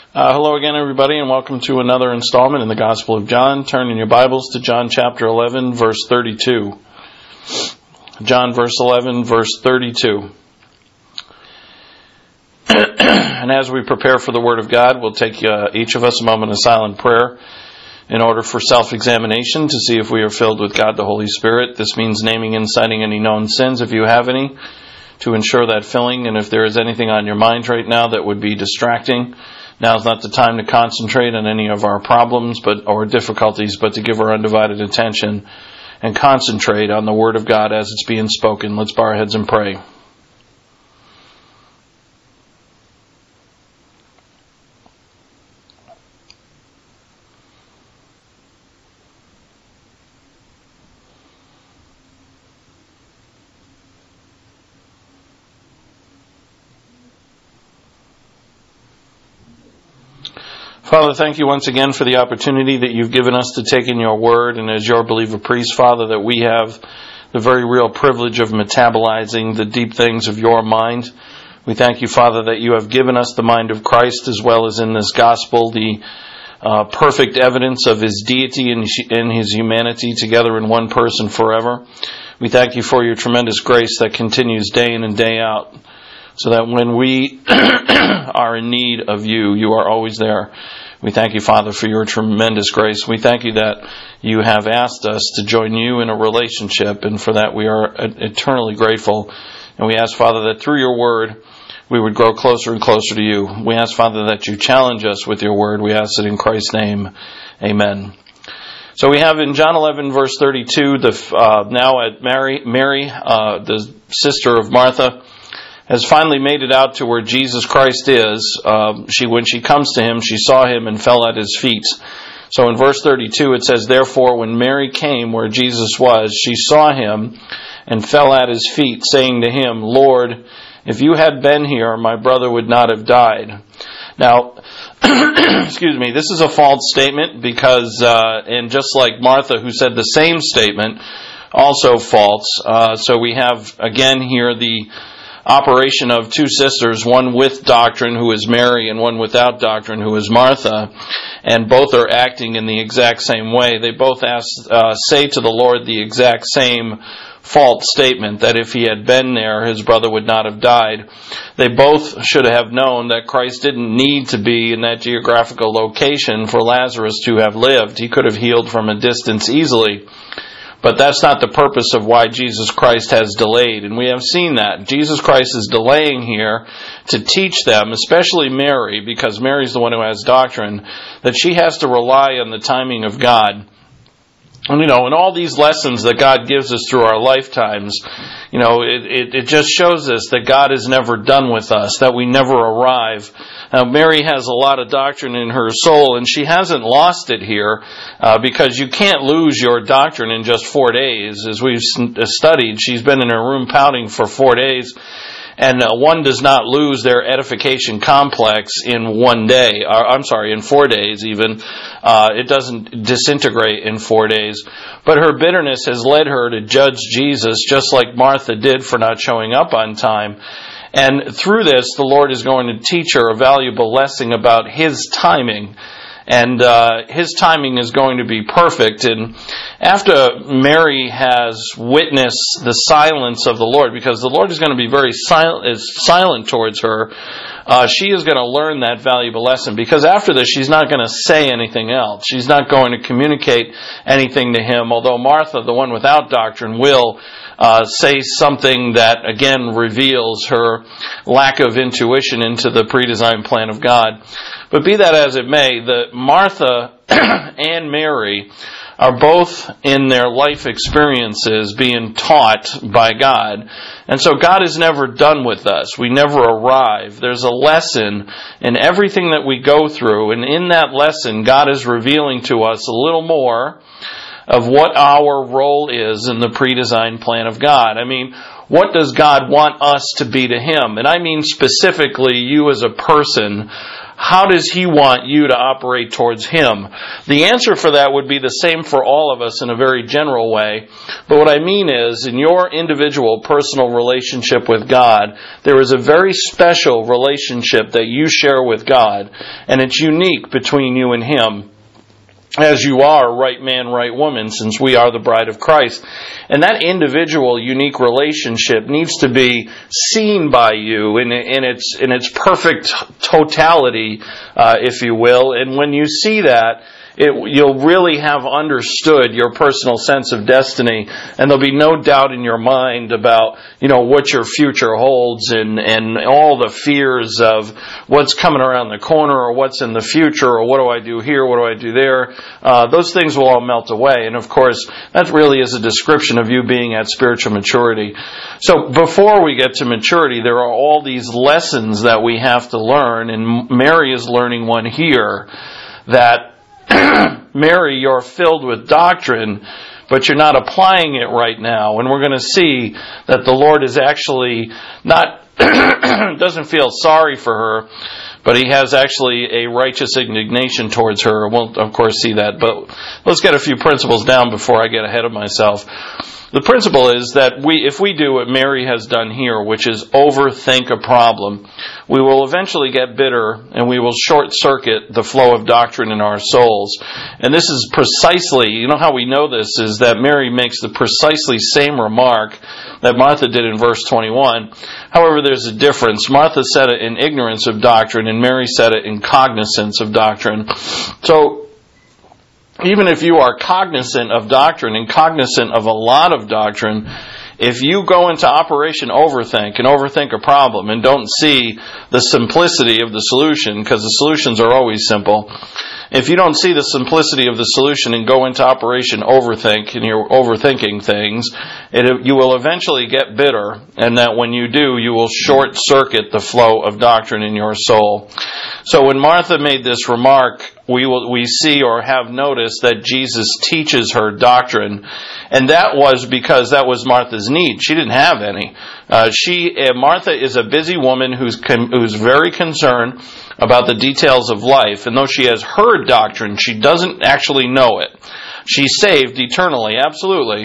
Hello again, everybody, and welcome to another installment in the Gospel of John. Turn in your Bibles to John chapter 11, verse 32. John verse 11, verse 32. And as we prepare for the Word of God, we'll take each of us a moment of silent prayer in order for self-examination to see if we are filled with God the Holy Spirit. This means naming and citing any known sins, if you have any, to ensure that filling. And if there is anything on your mind right now that would be distracting, now is not the time to concentrate on any of our problems or difficulties, but to give our undivided attention and concentrate on the Word of God as it's being spoken. Let's bow our heads and pray. Father, thank you once again for the opportunity that you've given us to take in your word, and as your believer priest, Father, that we have the very real privilege of metabolizing the deep things of your mind. We thank you, Father, that you have given us the mind of Christ, as well as in this gospel the perfect evidence of his deity and his humanity together in one person forever. We thank you for your tremendous grace that continues day in and day out, so that when we are in need of you, you are always there. We thank you, Father, for your tremendous grace. We thank you that you have asked us to join you in a relationship, and for that we are eternally grateful. And we ask, Father, that through your word we would grow closer and closer to you. We ask, Father, that you challenge us with your word. We ask it in Christ's name. Amen. So we have in John 11, verse 32, now at Mary, the sister of Martha, has finally made it out to where Jesus Christ is. When she comes to him, she saw him and fell at his feet. So in verse 32 it says, "Therefore when Mary came where Jesus was, she saw him and fell at his feet, saying to him, 'Lord, if you had been here, my brother would not have died.'" Now, excuse me, this is a false statement because, and just like Martha, who said the same statement, also false. So we have again here the operation of two sisters, one with doctrine, who is Mary, and one without doctrine, who is Martha, and both are acting in the exact same way. They both say to the Lord the exact same false statement, that if he had been there, his brother would not have died. They both should have known that Christ didn't need to be in that geographical location for Lazarus to have lived. He could have healed from a distance easily. But that's not the purpose of why Jesus Christ has delayed. And we have seen that. Jesus Christ is delaying here to teach them, especially Mary, because Mary's the one who has doctrine, that she has to rely on the timing of God. And, in all these lessons that God gives us through our lifetimes, it just shows us that God is never done with us, that we never arrive. Now, Mary has a lot of doctrine in her soul, and she hasn't lost it here, because you can't lose your doctrine in just 4 days. As we've studied, she's been in her room pouting for 4 days, and one does not lose their edification complex in 1 day. In 4 days even. It doesn't disintegrate in 4 days. But her bitterness has led her to judge Jesus, just like Martha did for not showing up on time. And through this, the Lord is going to teach her a valuable lesson about his timing. And his timing is going to be perfect. And after Mary has witnessed the silence of the Lord, because the Lord is going to be very silent towards her, she is going to learn that valuable lesson. Because after this, she's not going to say anything else. She's not going to communicate anything to him. Although Martha, the one without doctrine, will say something that again reveals her lack of intuition into the predesigned plan of God. But be that as it may, Martha and Mary are both in their life experiences being taught by God. And so God is never done with us. We never arrive. There's a lesson in everything that we go through. And in that lesson, God is revealing to us a little more of what our role is in the predesigned plan of God. I mean, what does God want us to be to Him? And I mean specifically you as a person. how does He want you to operate towards Him? The answer for that would be the same for all of us in a very general way. But what I mean is, in your individual personal relationship with God, there is a very special relationship that you share with God, and it's unique between you and Him, as you are right man, right woman, since we are the bride of Christ. And that individual, unique relationship needs to be seen by you in its perfect totality, if you will. And when you see that, you'll really have understood your personal sense of destiny, and there'll be no doubt in your mind about, what your future holds and all the fears of what's coming around the corner or what's in the future or what do I do here, what do I do there. Those things will all melt away. And of course, that really is a description of you being at spiritual maturity. So before we get to maturity, there are all these lessons that we have to learn, and Mary is learning one here, that Mary, you're filled with doctrine, but you're not applying it right now. And we're going to see that the Lord is actually not, doesn't feel sorry for her, but He has actually a righteous indignation towards her. We'll, of course, see that. But let's get a few principles down before I get ahead of myself. The principle is that if we do what Mary has done here, which is overthink a problem, we will eventually get bitter and we will short-circuit the flow of doctrine in our souls. And this is precisely, how we know this is that Mary makes the precisely same remark that Martha did in verse 21. However, there's a difference. Martha said it in ignorance of doctrine, and Mary said it in cognizance of doctrine. So, even if you are cognizant of doctrine and cognizant of a lot of doctrine, if you go into Operation Overthink and overthink a problem and don't see the simplicity of the solution, because the solutions are always simple, if you don't see the simplicity of the solution and go into Operation Overthink and you're overthinking things, you will eventually get bitter, and that when you do, you will short-circuit the flow of doctrine in your soul. So when Martha made this remark, we see or have noticed that Jesus teaches her doctrine, and that was because that was Martha's need. She didn't have any. Martha is a busy woman who's very concerned about the details of life, and though she has heard doctrine, she doesn't actually know it. She's saved eternally, absolutely.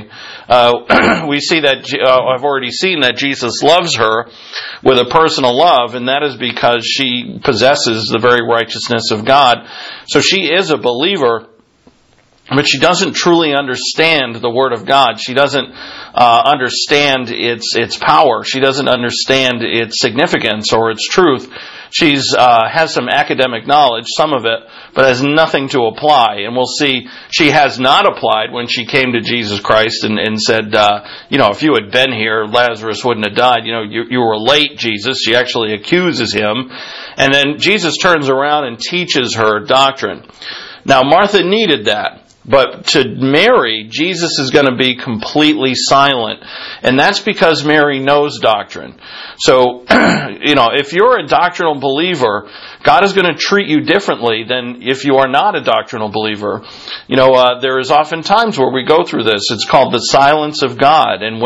We see that, I've already seen that Jesus loves her with a personal love, and that is because she possesses the very righteousness of God. So she is a believer, but she doesn't truly understand the Word of God. She doesn't understand its power. She doesn't understand its significance or its truth. She's has some academic knowledge, some of it, but has nothing to apply. And we'll see she has not applied when she came to Jesus Christ and said, if you had been here, Lazarus wouldn't have died. You were late, Jesus. She actually accuses him. And then Jesus turns around and teaches her doctrine. Now, Martha needed that. But to Mary, Jesus is going to be completely silent. And that's because Mary knows doctrine. So, if you're a doctrinal believer, God is going to treat you differently than if you are not a doctrinal believer. There is often times where we go through this. It's called the silence of God. And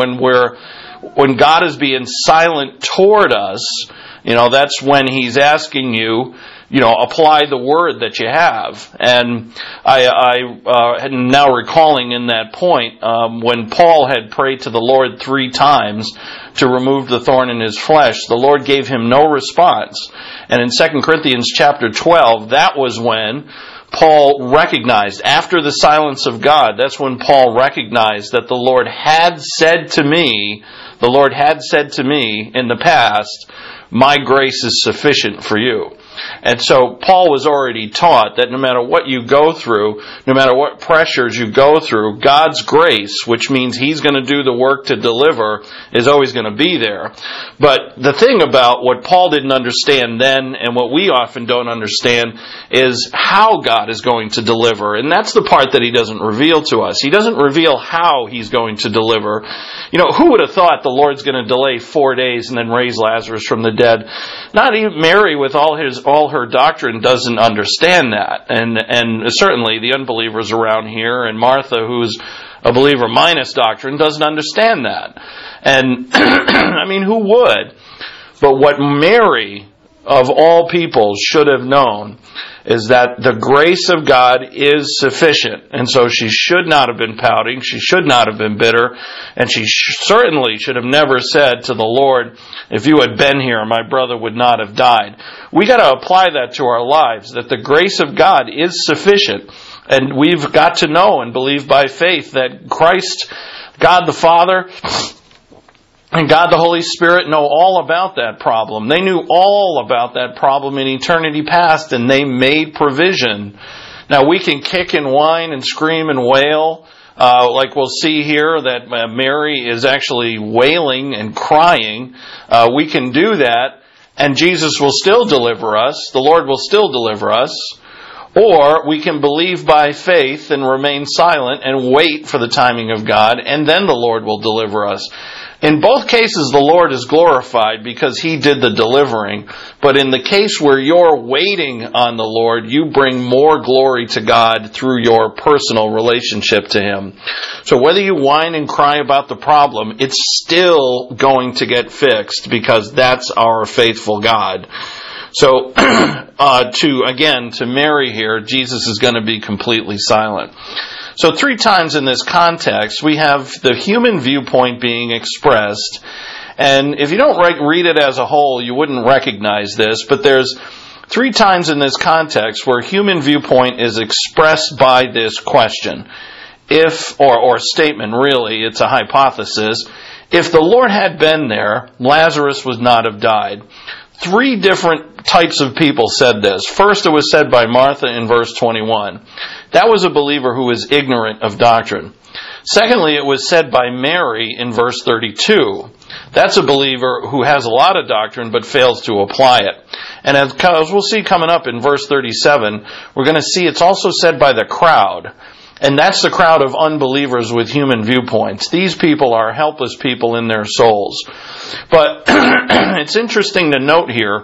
when God is being silent toward us, that's when He's asking you, apply the word that you have. And I am now recalling in that point, when Paul had prayed to the Lord 3 times to remove the thorn in his flesh, the Lord gave him no response. And in 2 Corinthians chapter 12, that was when Paul recognized, after the silence of God, that's when Paul recognized that the Lord had said to me in the past, my grace is sufficient for you. And so Paul was already taught that no matter what you go through, no matter what pressures you go through, God's grace, which means He's going to do the work to deliver, is always going to be there. But the thing about what Paul didn't understand then, and what we often don't understand, is how God is going to deliver. And that's the part that He doesn't reveal to us. He doesn't reveal how He's going to deliver. Who would have thought the Lord's going to delay 4 days and then raise Lazarus from the dead? Not even Mary, with all her doctrine, doesn't understand that. And certainly the unbelievers around here, and Martha, who's a believer minus doctrine, doesn't understand that. And, who would? But what Mary of all people should have known is that the grace of God is sufficient. And so she should not have been pouting. She should not have been bitter. And she certainly should have never said to the Lord, if you had been here, my brother would not have died. We got to apply that to our lives, that the grace of God is sufficient. And we've got to know and believe by faith that Christ, God the Father, and God the Holy Spirit know all about that problem. They knew all about that problem in eternity past, and they made provision. Now we can kick and whine and scream and wail, like we'll see here that Mary is actually wailing and crying. We can do that, and Jesus will still deliver us. The Lord will still deliver us. Or we can believe by faith and remain silent and wait for the timing of God, and then the Lord will deliver us. In both cases, the Lord is glorified because He did the delivering. But in the case where you're waiting on the Lord, you bring more glory to God through your personal relationship to Him. So whether you whine and cry about the problem, it's still going to get fixed because that's our faithful God. So, to Mary here, Jesus is going to be completely silent. So 3 times in this context, we have the human viewpoint being expressed. And if you don't read it as a whole, you wouldn't recognize this. But there's 3 times in this context where human viewpoint is expressed by this question. If, or statement really, it's a hypothesis. If the Lord had been there, Lazarus would not have died. 3 different types of people said this. First, it was said by Martha in verse 21. That was a believer who was ignorant of doctrine. Secondly, it was said by Mary in verse 32. That's a believer who has a lot of doctrine but fails to apply it. And as we'll see coming up in verse 37, we're going to see it's also said by the crowd. And that's the crowd of unbelievers with human viewpoints. These people are helpless people in their souls. But it's interesting to note here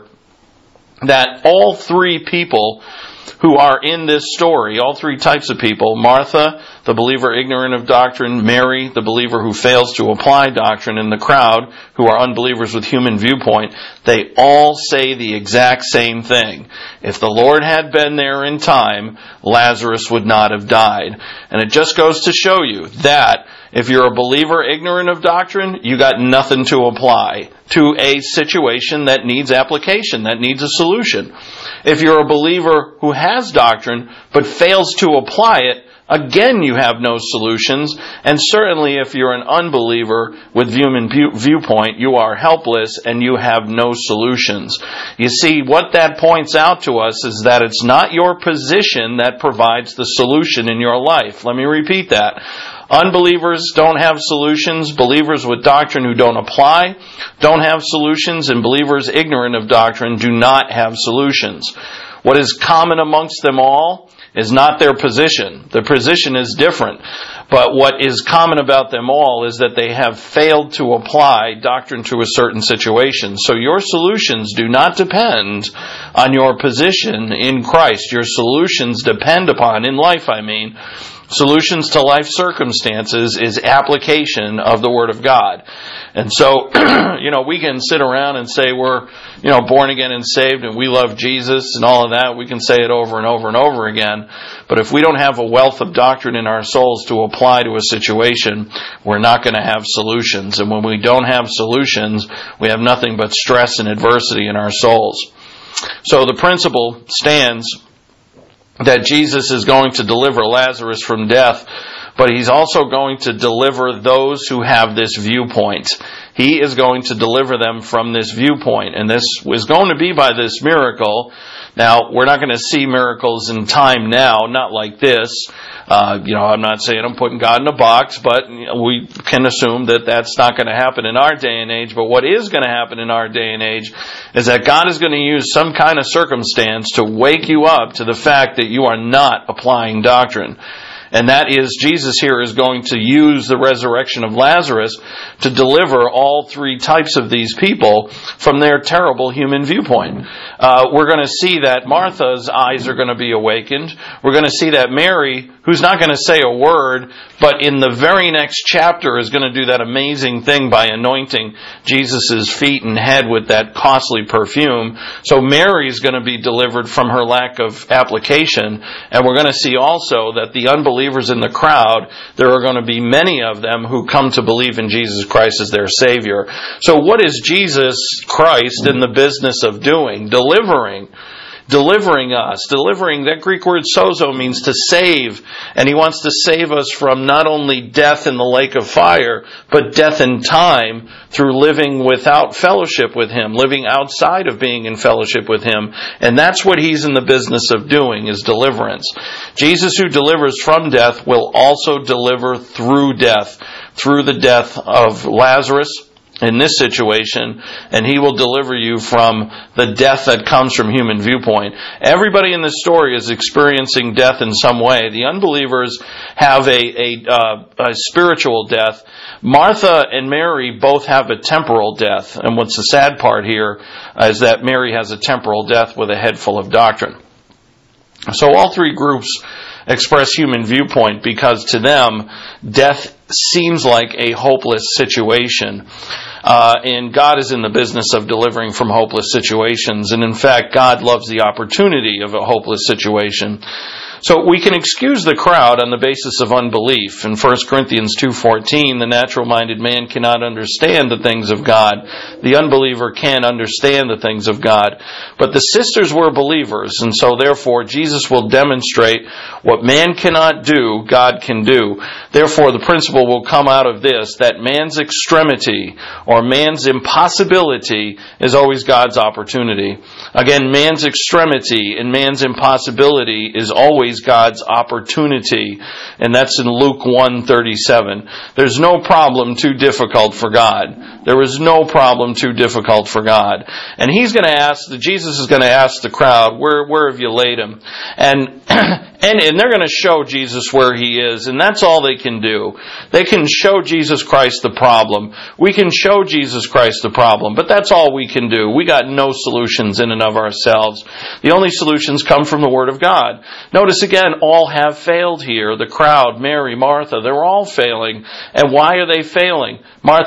that all 3 people who are in this story, all 3 types of people, Martha, the believer ignorant of doctrine, Mary, the believer who fails to apply doctrine, and the crowd, who are unbelievers with human viewpoint, they all say the exact same thing. If the Lord had been there in time, Lazarus would not have died. And it just goes to show you that if you're a believer ignorant of doctrine, you got nothing to apply to a situation that needs application, that needs a solution. If you're a believer who has doctrine but fails to apply it, again you have no solutions. And certainly if you're an unbeliever with human viewpoint, you are helpless and you have no solutions. You see, what that points out to us is that it's not your position that provides the solution in your life. Let me repeat that. Unbelievers don't have solutions. Believers with doctrine who don't apply don't have solutions. And believers ignorant of doctrine do not have solutions. What is common amongst them all is not their position. Their position is different. But what is common about them all is that they have failed to apply doctrine to a certain situation. So your solutions do not depend on your position in Christ. Your solutions depend upon, in life solutions to life circumstances is application of the Word of God. And so, we can sit around and say we're, born again and saved and we love Jesus and all of that. We can say it over and over and over again. But if we don't have a wealth of doctrine in our souls to apply to a situation, we're not going to have solutions. And when we don't have solutions, we have nothing but stress and adversity in our souls. So the principle stands that Jesus is going to deliver Lazarus from death, but He's also going to deliver those who have this viewpoint. He is going to deliver them from this viewpoint, and this is going to be by this miracle. Now, we're not going to see miracles in time now, not like this. I'm not saying I'm putting God in a box, but we can assume that that's not going to happen in our day and age. But what is going to happen in our day and age is that God is going to use some kind of circumstance to wake you up to the fact that you are not applying doctrine. And that is, Jesus here is going to use the resurrection of Lazarus to deliver all three types of these people from their terrible human viewpoint. We're going to see that Martha's eyes are going to be awakened. We're going to see that Mary, who's not going to say a word, but in the very next chapter is going to do that amazing thing by anointing Jesus' feet and head with that costly perfume. So Mary is going to be delivered from her lack of application. And we're going to see also that the unbelievers in the crowd, there are going to be many of them who come to believe in Jesus Christ as their Savior. So what is Jesus Christ in the business of doing? Delivering us. Delivering, that Greek word sozo means to save. And He wants to save us from not only death in the lake of fire, but death in time through living without fellowship with Him, living outside of being in fellowship with Him. And that's what He's in the business of doing, is deliverance. Jesus, who delivers from death, will also deliver through death, through the death of Lazarus in this situation, and He will deliver you from the death that comes from human viewpoint. Everybody in this story is experiencing death in some way. The unbelievers have a spiritual death. Martha and Mary both have a temporal death, and what's the sad part here is that Mary has a temporal death with a head full of doctrine. So all three groups express human viewpoint because to them, death seems like a hopeless situation. And God is in the business of delivering from hopeless situations. And in fact, God loves the opportunity of a hopeless situation. So we can excuse the crowd on the basis of unbelief. In 1 Corinthians 2:14, the natural-minded man cannot understand the things of God. The unbeliever can understand the things of God. But the sisters were believers, and so therefore Jesus will demonstrate what man cannot do, God can do. Therefore the principle will come out of this, that man's extremity or man's impossibility is always God's opportunity. Again, man's extremity and man's impossibility is always God's opportunity, and that's in Luke 1:37. There's no problem too difficult for God. There is no problem too difficult for God. And Jesus is going to ask the crowd, where have you laid him? And they're going to show Jesus where He is, and that's all they can do. They can show Jesus Christ the problem. We can show Jesus Christ the problem, but that's all we can do. We got no solutions in and of ourselves. The only solutions come from the Word of God. Notice again, all have failed here. The crowd, Mary, Martha, they're all failing. And why are they failing?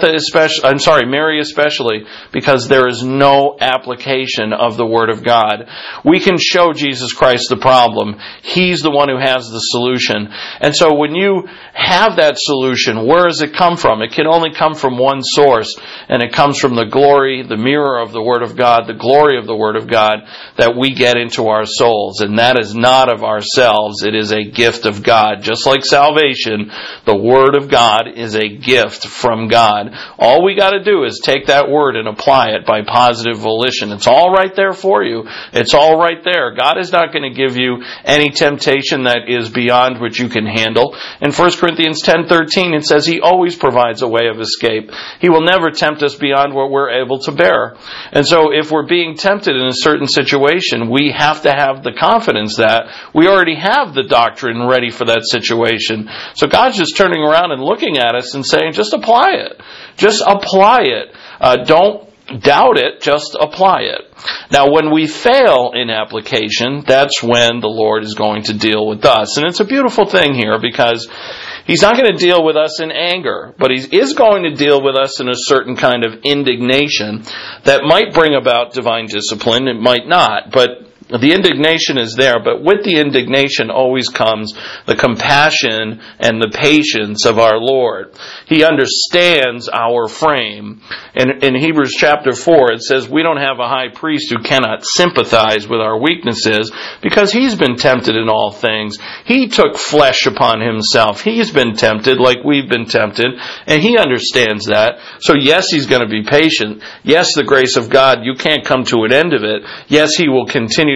Mary especially, because there is no application of the Word of God. We can show Jesus Christ the problem. He's the one who has the solution. And so when you have that solution, where does it come from? It can only come from one source, and it comes from the glory, the mirror of the Word of God, the glory of the Word of God that we get into our souls. And that is not of ourselves. It is a gift of God. Just like salvation, the Word of God is a gift from God. All we got to do is take that Word and apply it by positive volition. It's all right there for you. It's all right there. God is not going to give you any temptation that is beyond what you can handle. In 1 Corinthians 10:13, it says He always provides a way of escape. He will never tempt us beyond what we're able to bear. And so if we're being tempted in a certain situation, we have to have the confidence that we already have the doctrine ready for that situation. So God's just turning around and looking at us and saying, just apply it. Just apply it. Don't doubt it, just apply it. Now, when we fail in application, that's when the Lord is going to deal with us. And it's a beautiful thing here because He's not going to deal with us in anger, but He is going to deal with us in a certain kind of indignation that might bring about divine discipline. It might not, but the indignation is there, but with the indignation always comes the compassion and the patience of our Lord. He understands our frame. And in Hebrews chapter 4, it says we don't have a high priest who cannot sympathize with our weaknesses because He's been tempted in all things. He took flesh upon Himself. He's been tempted like we've been tempted, and He understands that. So yes, He's going to be patient. Yes, the grace of God, you can't come to an end of it. Yes, He will continue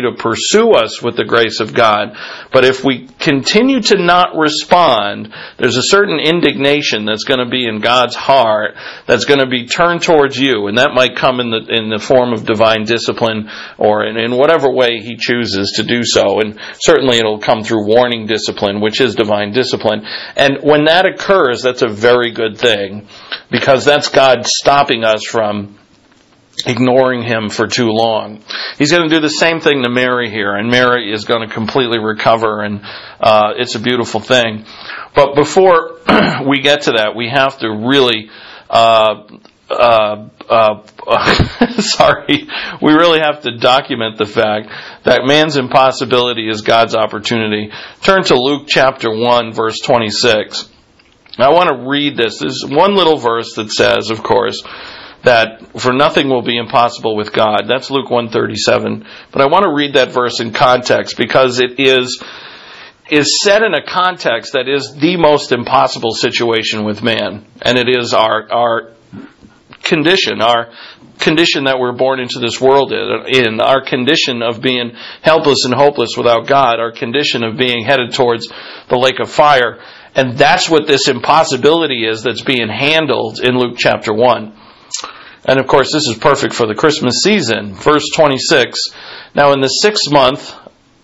continue to pursue us with the grace of God. But if we continue to not respond, there's a certain indignation that's going to be in God's heart that's going to be turned towards you, and that might come in the form of divine discipline or in whatever way He chooses to do so. And certainly it'll come through warning discipline, which is divine discipline. And when that occurs, that's a very good thing, because that's God stopping us from ignoring Him for too long. He's going to do the same thing to Mary here, and Mary is going to completely recover, and it's a beautiful thing. But before we get to that, we have to really we really have to document the fact that man's impossibility is God's opportunity. Turn to Luke chapter 1, verse 26. Now, I want to read this. There's one little verse that says, of course, that for nothing will be impossible with God. That's Luke 1:37. But I want to read that verse in context, because it is set in a context that is the most impossible situation with man. And it is our condition that we're born into this world in, our condition of being helpless and hopeless without God, our condition of being headed towards the lake of fire. And that's what this impossibility is that's being handled in Luke chapter 1. And of course, this is perfect for the Christmas season. Verse 26, Now in the sixth month,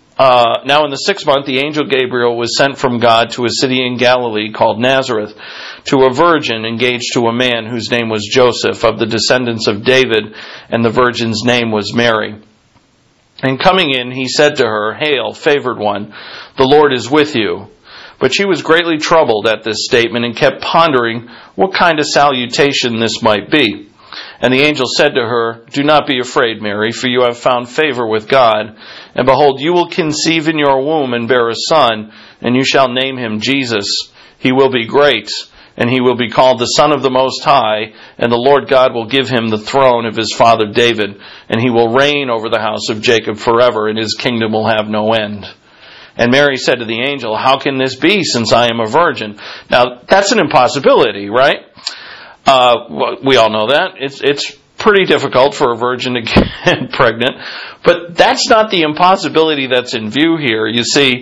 the angel Gabriel was sent from God to a city in Galilee called Nazareth, to a virgin engaged to a man whose name was Joseph, of the descendants of David, and the virgin's name was Mary. And coming in, he said to her, Hail, favored one, the Lord is with you. But she was greatly troubled at this statement and kept pondering what kind of salutation this might be. And the angel said to her, Do not be afraid, Mary, for you have found favor with God. And behold, you will conceive in your womb and bear a son, and you shall name him Jesus. He will be great, and he will be called the Son of the Most High, and the Lord God will give him the throne of his father David, and he will reign over the house of Jacob forever, and his kingdom will have no end. And Mary said to the angel, How can this be, since I am a virgin? Now, that's an impossibility, right? We all know that. It's pretty difficult for a virgin to get pregnant. But that's not the impossibility that's in view here. You see,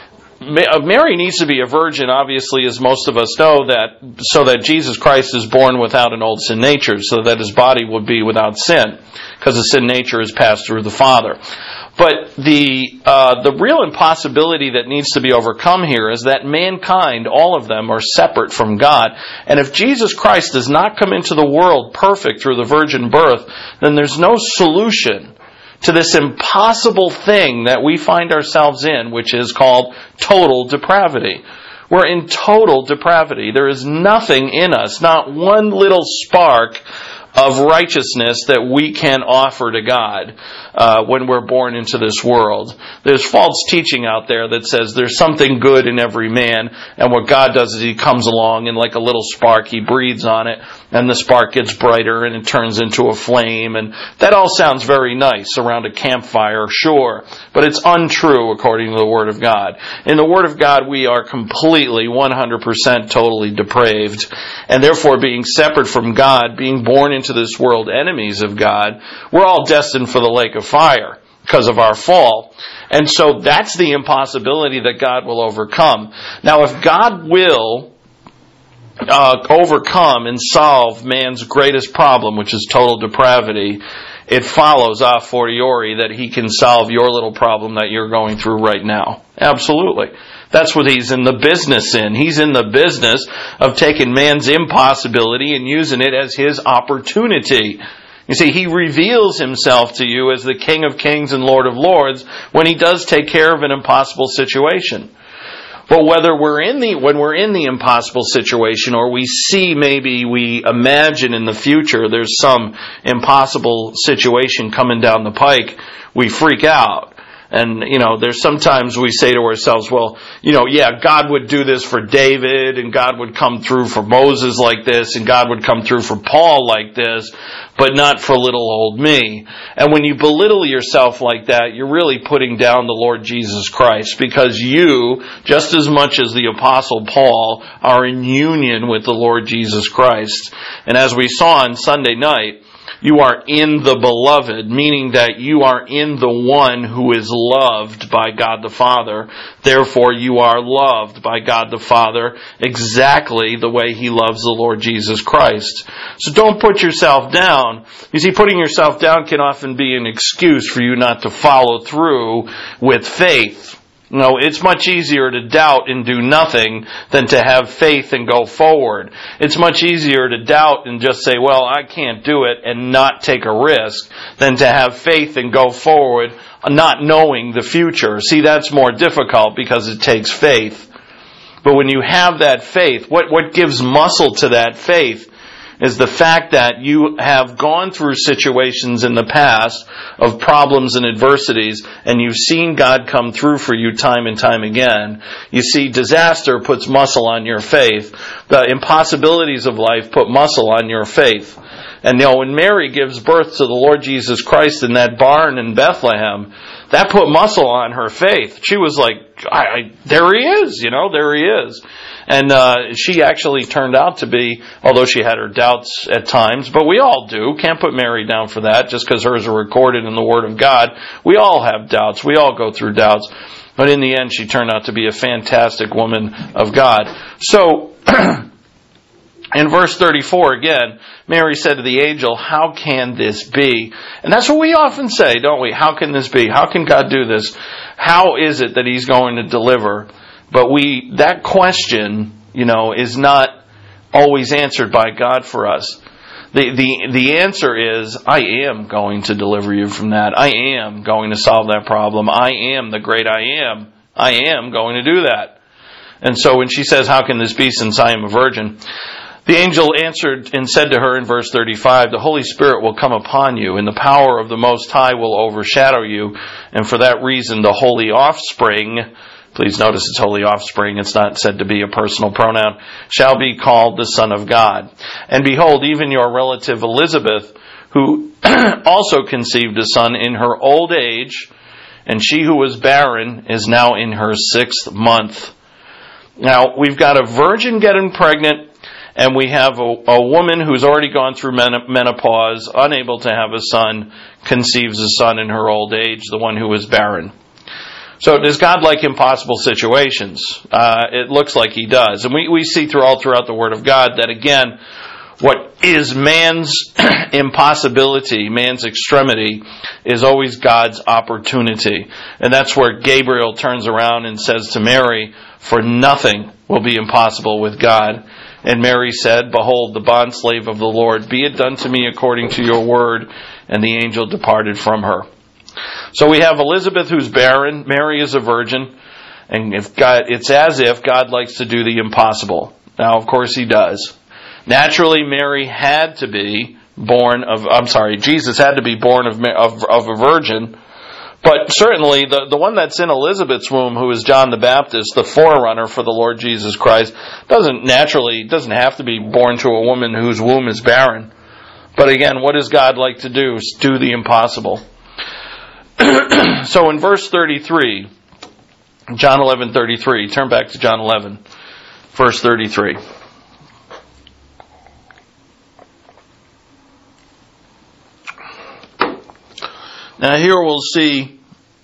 Mary needs to be a virgin, obviously, as most of us know, so that Jesus Christ is born without an old sin nature, so that his body would be without sin, because the sin nature is passed through the Father. But the real impossibility that needs to be overcome here is that mankind, all of them, are separate from God. And if Jesus Christ does not come into the world perfect through the virgin birth, then there's no solution to this impossible thing that we find ourselves in, which is called total depravity. We're in total depravity. There is nothing in us, not one little spark of righteousness that we can offer to God when we're born into this world. There's false teaching out there that says there's something good in every man, and what God does is He comes along and like a little spark, He breathes on it, and the spark gets brighter and it turns into a flame, and that all sounds very nice around a campfire, sure, but it's untrue according to the Word of God. In the Word of God, we are completely, 100% totally depraved, and therefore being separate from God, being born into this world enemies of God, we're all destined for the lake of fire because of our fall. And so that's the impossibility that God will overcome. Now, if God will overcome and solve man's greatest problem, which is total depravity, it follows a fortiori that He can solve your little problem that you're going through right now. Absolutely. That's what He's in the business in. He's in the business of taking man's impossibility and using it as His opportunity. You see, He reveals Himself to you as the King of Kings and Lord of Lords when He does take care of an impossible situation. But when we're in the impossible situation, or we imagine in the future there's some impossible situation coming down the pike, we freak out. And, there's sometimes we say to ourselves, well, God would do this for David, and God would come through for Moses like this, and God would come through for Paul like this, but not for little old me. And when you belittle yourself like that, you're really putting down the Lord Jesus Christ, because you, just as much as the Apostle Paul, are in union with the Lord Jesus Christ. And as we saw on Sunday night, You are in the beloved, meaning that you are in the one who is loved by God the Father. Therefore, you are loved by God the Father exactly the way He loves the Lord Jesus Christ. So don't put yourself down. You see, putting yourself down can often be an excuse for you not to follow through with faith. No, it's much easier to doubt and do nothing than to have faith and go forward. It's much easier to doubt and just say, well, I can't do it, and not take a risk, than to have faith and go forward not knowing the future. See, that's more difficult because it takes faith. But when you have that faith, what gives muscle to that faith is the fact that you have gone through situations in the past of problems and adversities, and you've seen God come through for you time and time again. You see, disaster puts muscle on your faith. The impossibilities of life put muscle on your faith. And when Mary gives birth to the Lord Jesus Christ in that barn in Bethlehem, that put muscle on her faith. She was like, there He is, there He is. And she actually turned out to be, although she had her doubts at times, but we all do. Can't put Mary down for that just because hers are recorded in the Word of God. We all have doubts. We all go through doubts. But in the end, she turned out to be a fantastic woman of God. So, in verse 34 again, Mary said to the angel, how can this be? And that's what we often say, don't we? How can this be? How can God do this? How is it that He's going to deliver? But that question, is not always answered by God for us. The answer is, I am going to deliver you from that. I am going to solve that problem. I am the great I am. I am going to do that. And so when she says, how can this be since I am a virgin? The angel answered and said to her in verse 35, the Holy Spirit will come upon you, and the power of the Most High will overshadow you, and for that reason the holy offspring, please notice it's holy offspring, it's not said to be a personal pronoun, shall be called the Son of God. And behold, even your relative Elizabeth, who also conceived a son in her old age, and she who was barren is now in her 6th month. Now, we've got a virgin getting pregnant, and we have a woman who's already gone through menopause, unable to have a son, conceives a son in her old age, the one who was barren. So does God like impossible situations? It looks like He does. And we see throughout the Word of God that, again, what is man's impossibility, man's extremity, is always God's opportunity. And that's where Gabriel turns around and says to Mary, for nothing will be impossible with God. And Mary said, behold, the bondslave of the Lord, be it done to me according to your word. And the angel departed from her. So we have Elizabeth who's barren, Mary is a virgin, and it's as if God likes to do the impossible. Now, of course He does. Naturally, Jesus had to be born of a virgin, but certainly the one that's in Elizabeth's womb, who is John the Baptist, the forerunner for the Lord Jesus Christ, doesn't have to be born to a woman whose womb is barren. But again, what does God like to do? Do the impossible. So in verse 33, John 11:33, turn back to John 11, verse 33. Now here we'll see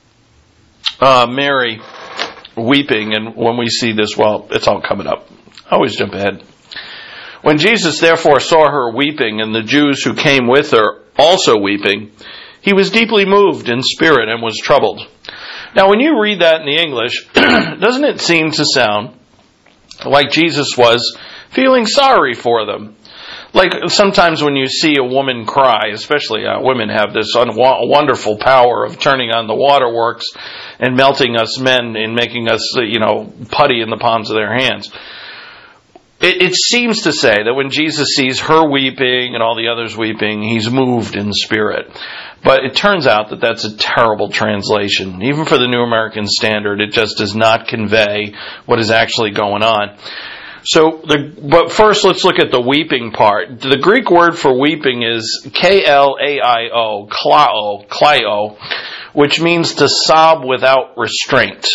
Mary weeping, and when we see this, well, it's all coming up. I always jump ahead. When Jesus therefore saw her weeping, and the Jews who came with her also weeping, He was deeply moved in spirit and was troubled. Now, when you read that in the English, doesn't it seem to sound like Jesus was feeling sorry for them? Like sometimes when you see a woman cry, especially women have this wonderful power of turning on the waterworks and melting us men and making us, putty in the palms of their hands. It seems to say that when Jesus sees her weeping and all the others weeping, He's moved in spirit. But it turns out that that's a terrible translation. Even for the New American Standard, it just does not convey what is actually going on. But first let's look at the weeping part. The Greek word for weeping is K-L-A-I-O, klaio, which means to sob without restraint.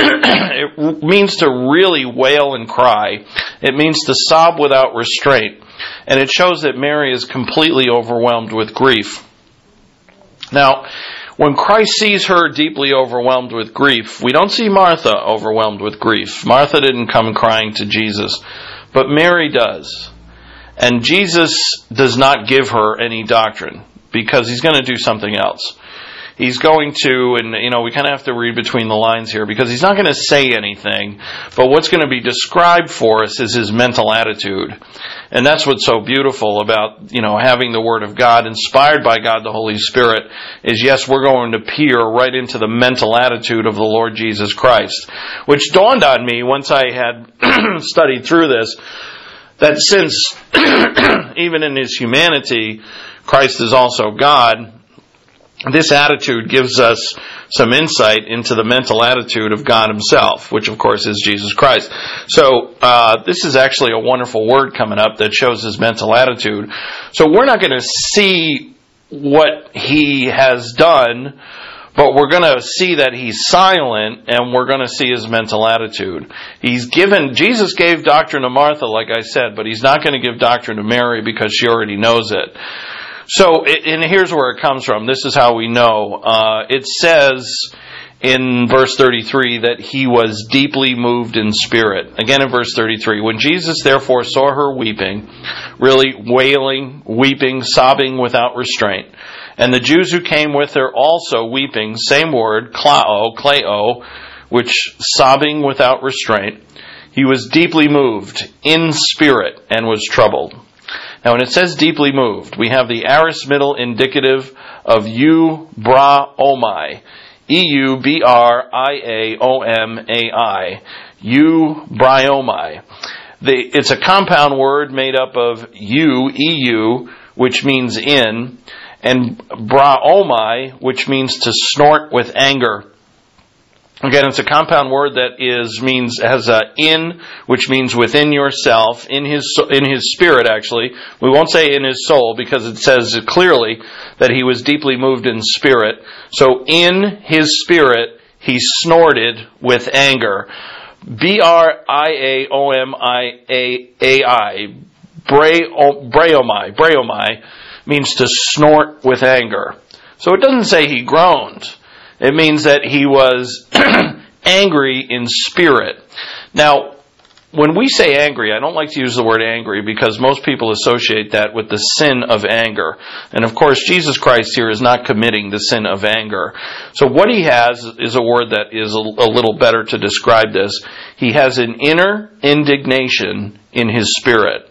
It means to really wail and cry. It means to sob without restraint. And it shows that Mary is completely overwhelmed with grief. Now, when Christ sees her deeply overwhelmed with grief, we don't see Martha overwhelmed with grief. Martha didn't come crying to Jesus, but Mary does. And Jesus does not give her any doctrine, because he's going to do something else. He's going to, and we kind of have to read between the lines here, because he's not going to say anything, but what's going to be described for us is his mental attitude. And that's what's so beautiful about, having the Word of God, inspired by God the Holy Spirit, is yes, we're going to peer right into the mental attitude of the Lord Jesus Christ. Which dawned on me once I had studied through this, that since, even in his humanity, Christ is also God, this attitude gives us some insight into the mental attitude of God himself, which of course is Jesus Christ. So this is actually a wonderful word coming up that shows his mental attitude. So we're not going to see what he has done, but we're going to see that he's silent, and we're going to see his mental attitude. Jesus gave doctrine to Martha, like I said, but he's not going to give doctrine to Mary because she already knows it. So, and here's where it comes from. This is how we know. It says in verse 33 that he was deeply moved in spirit. Again in verse 33, when Jesus therefore saw her weeping, really wailing, weeping, sobbing without restraint, and the Jews who came with her also weeping, same word, kleo, which sobbing without restraint, he was deeply moved in spirit and was troubled. Now, when it says deeply moved, we have the aorist middle indicative of eubraomai. eubraomai. Eubraomai. It's a compound word made up of eu, which means in, and braomai, which means to snort with anger. Again, it's a compound word that has a in, which means within yourself, in his spirit actually. We won't say in his soul because it says clearly that he was deeply moved in spirit. So in his spirit, he snorted with anger. braomai, braomai means to snort with anger. So it doesn't say he groaned. It means that he was angry in spirit. Now, when we say angry, I don't like to use the word angry because most people associate that with the sin of anger. And of course, Jesus Christ here is not committing the sin of anger. So what he has is a word that is a little better to describe this. He has an inner indignation in his spirit.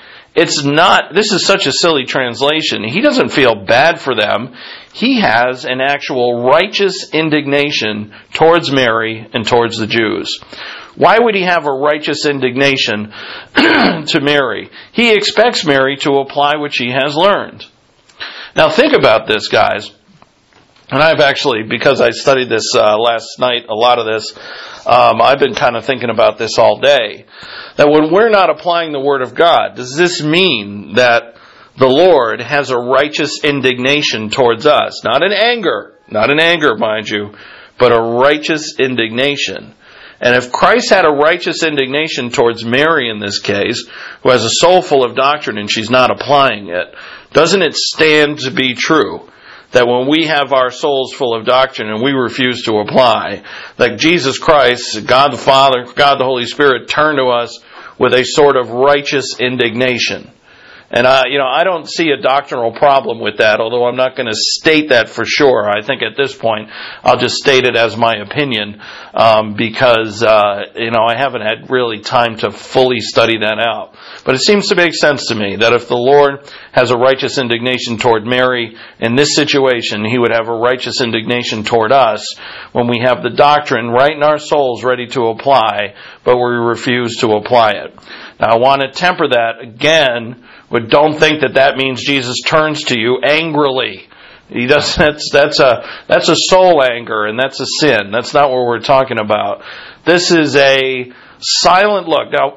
This is such a silly translation. He doesn't feel bad for them. He has an actual righteous indignation towards Mary and towards the Jews. Why would he have a righteous indignation to Mary? He expects Mary to apply what she has learned. Now think about this, guys. And I've actually, because I studied this last night, a lot of this, I've been kind of thinking about this all day. That when we're not applying the Word of God, does this mean that the Lord has a righteous indignation towards us? Not an anger, mind you, but a righteous indignation. And if Christ had a righteous indignation towards Mary in this case, who has a soul full of doctrine and she's not applying it, doesn't it stand to be true that when we have our souls full of doctrine and we refuse to apply, that Jesus Christ, God the Father, God the Holy Spirit, turn to us with a sort of righteous indignation? And I don't see a doctrinal problem with that, although I'm not going to state that for sure. I think at this point I'll just state it as my opinion because I haven't had really time to fully study that out. But it seems to make sense to me that if the Lord has a righteous indignation toward Mary in this situation, he would have a righteous indignation toward us when we have the doctrine right in our souls ready to apply, but we refuse to apply it. Now I want to temper that again, but don't think that means Jesus turns to you angrily. He does. That's a soul anger, and that's a sin. That's not what we're talking about. This is a silent look. Now,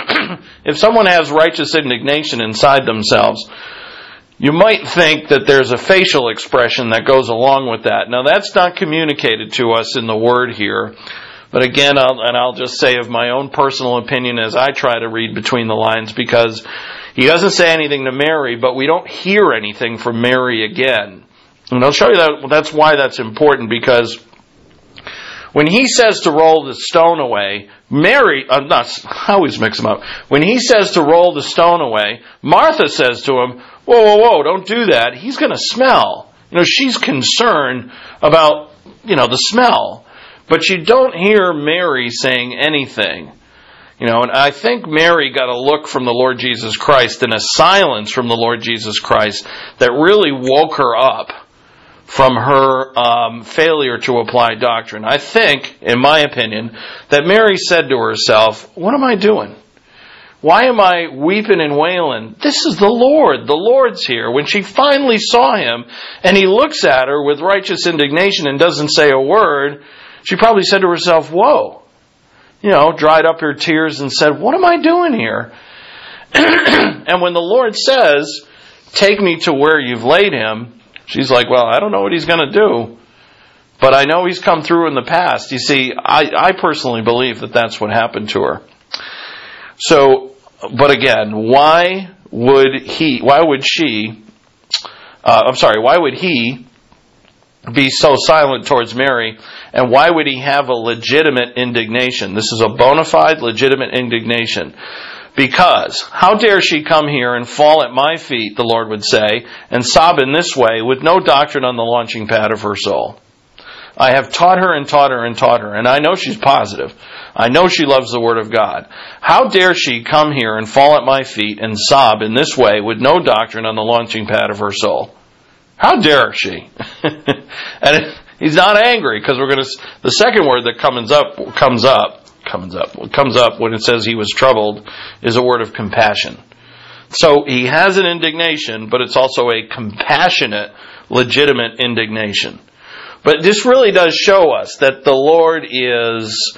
if someone has righteous indignation inside themselves, you might think that there's a facial expression that goes along with that. Now, that's not communicated to us in the Word here. But again, I'll just say of my own personal opinion as I try to read between the lines, because He doesn't say anything to Mary, but we don't hear anything from Mary again. And I'll show you that's why that's important, because when he says to roll the stone away, Mary, I always mix them up. When he says to roll the stone away, Martha says to him, whoa, don't do that. He's going to smell. She's concerned about, the smell. But you don't hear Mary saying anything. And I think Mary got a look from the Lord Jesus Christ and a silence from the Lord Jesus Christ that really woke her up from her failure to apply doctrine. I think, in my opinion, that Mary said to herself, what am I doing? Why am I weeping and wailing? This is the Lord. The Lord's here. When she finally saw him and he looks at her with righteous indignation and doesn't say a word, she probably said to herself, whoa. Dried up her tears and said, what am I doing here? And when the Lord says, take me to where you've laid him, she's like, well, I don't know what he's going to do, but I know he's come through in the past. You see, I personally believe that that's what happened to her. So, but again, why would he be so silent towards Mary, and why would he have a legitimate indignation? This is a bona fide, legitimate indignation. Because, how dare she come here and fall at my feet, the Lord would say, and sob in this way with no doctrine on the launching pad of her soul? I have taught her and taught her and taught her, and I know she's positive. I know she loves the Word of God. How dare she come here and fall at my feet and sob in this way with no doctrine on the launching pad of her soul? How dare she? And he's not angry, because the second word that comes up when it says he was troubled is a word of compassion. So he has an indignation, but it's also a compassionate, legitimate indignation. But this really does show us that the Lord is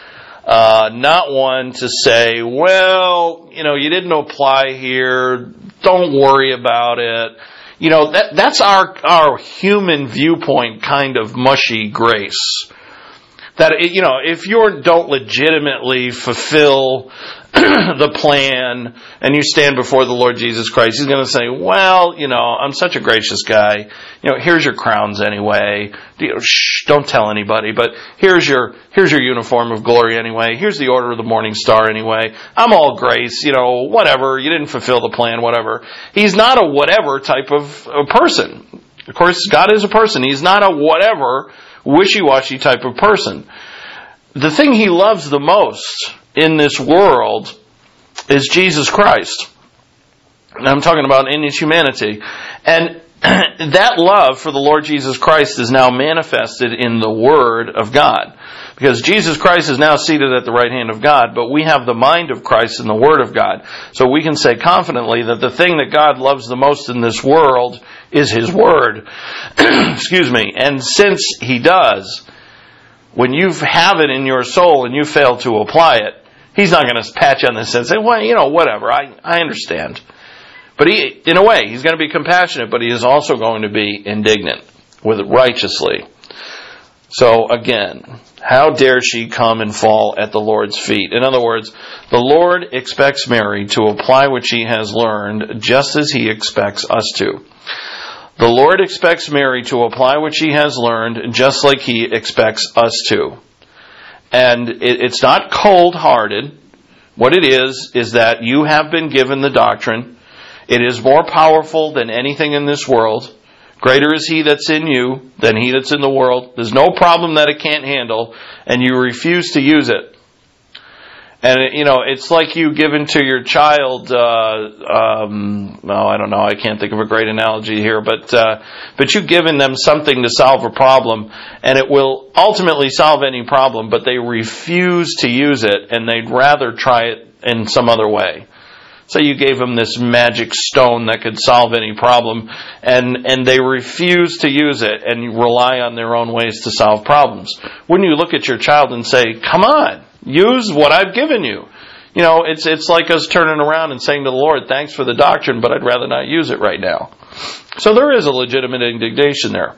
not one to say, well, you didn't apply here, don't worry about it. That's our human viewpoint kind of mushy grace. That, if you don't legitimately fulfill the plan and you stand before the Lord Jesus Christ, he's going to say, well, I'm such a gracious guy. Here's your crowns anyway. Don't tell anybody, but here's your uniform of glory anyway. Here's the order of the morning star anyway. I'm all grace, whatever. You didn't fulfill the plan, whatever. He's not a whatever type of person. Of course, God is a person. He's not a whatever, wishy-washy type of person. The thing he loves the most in this world is Jesus Christ. And I'm talking about in his humanity. And that love for the Lord Jesus Christ is now manifested in the Word of God. Because Jesus Christ is now seated at the right hand of God, but we have the mind of Christ in the Word of God. So we can say confidently that the thing that God loves the most in this world is His Word. Excuse me. And since He does, when you have it in your soul and you fail to apply it, He's not going to pat you on the head and say, well, whatever, I understand. But in a way, He's going to be compassionate, but He is also going to be indignant with it righteously. So again, how dare she come and fall at the Lord's feet? In other words, the Lord expects Mary to apply what she has learned just as He expects us to. The Lord expects Mary to apply what she has learned just like He expects us to. And it's not cold-hearted. What it is that you have been given the doctrine. It is more powerful than anything in this world. Greater is He that's in you than he that's in the world. There's no problem that it can't handle, and you refuse to use it. And, it's like you giving to your child, I don't know, I can't think of a great analogy here, but you've given them something to solve a problem, and it will ultimately solve any problem, but they refuse to use it, and they'd rather try it in some other way. So you gave them this magic stone that could solve any problem, and they refuse to use it and rely on their own ways to solve problems. Wouldn't you look at your child and say, come on, use what I've given you? It's like us turning around and saying to the Lord, thanks for the doctrine, but I'd rather not use it right now. So there is a legitimate indignation there.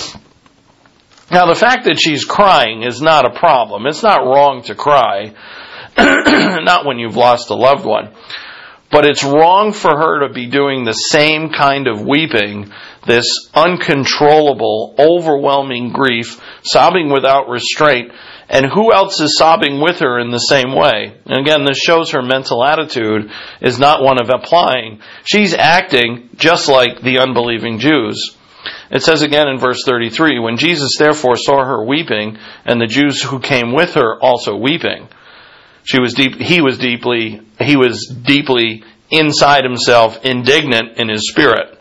Now, the fact that she's crying is not a problem. It's not wrong to cry, not when you've lost a loved one. But it's wrong for her to be doing the same kind of weeping, this uncontrollable, overwhelming grief, sobbing without restraint. And who else is sobbing with her in the same way? And again, this shows her mental attitude is not one of applying. She's acting just like the unbelieving Jews. It says again in verse 33, when Jesus therefore saw her weeping, and the Jews who came with her also weeping, he was deeply inside himself, indignant in his spirit.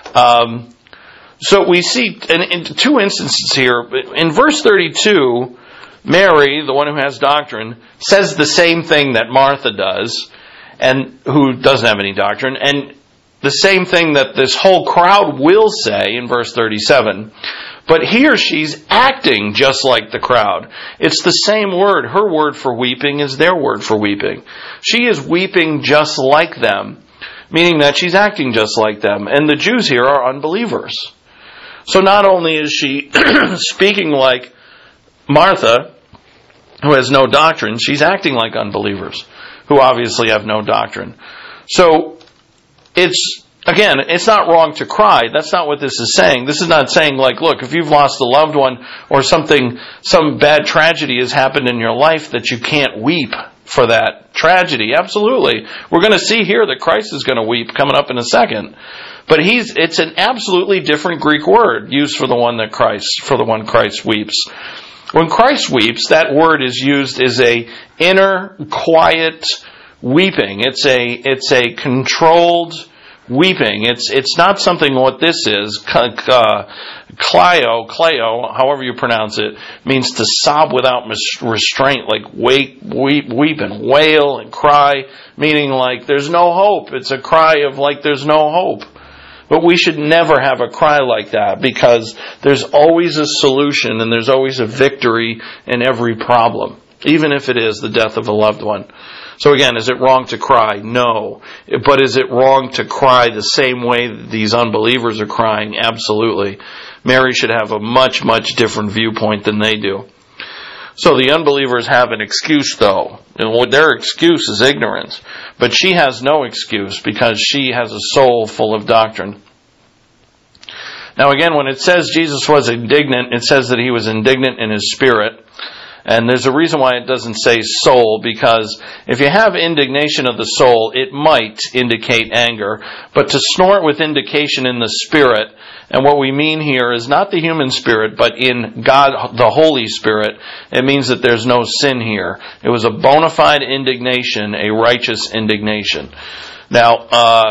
So we see in two instances here. In verse 32, Mary, the one who has doctrine, says the same thing that Martha does, and who doesn't have any doctrine, and the same thing that this whole crowd will say in verse 37. But here she's acting just like the crowd. It's the same word. Her word for weeping is their word for weeping. She is weeping just like them, meaning that she's acting just like them. And the Jews here are unbelievers. So not only is she speaking like Martha, who has no doctrine, she's acting like unbelievers, who obviously have no doctrine. So it's not wrong to cry. That's not what this is saying. This is not saying like, look, if you've lost a loved one or some bad tragedy has happened in your life that you can't weep for that tragedy. Absolutely. We're going to see here that Christ is going to weep coming up in a second. But it's an absolutely different Greek word used for the one Christ weeps. When Christ weeps, that word is used as a inner, quiet weeping. It's a controlled weeping. It's not something what this is. Kleo, however you pronounce it, means to sob without restraint, like weep and wail and cry, meaning like there's no hope. It's a cry of like there's no hope. But we should never have a cry like that, because there's always a solution and there's always a victory in every problem, even if it is the death of a loved one. So again, is it wrong to cry? No. But is it wrong to cry the same way that these unbelievers are crying? Absolutely. Mary should have a much, much different viewpoint than they do. So the unbelievers have an excuse, though. And their excuse is ignorance. But she has no excuse because she has a soul full of doctrine. Now again, when it says Jesus was indignant, it says that he was indignant in his spirit. And there's a reason why it doesn't say soul, because if you have indignation of the soul, it might indicate anger. But to snort with indication in the spirit, and what we mean here is not the human spirit, but in God, the Holy Spirit, it means that there's no sin here. It was a bona fide indignation, a righteous indignation. Now,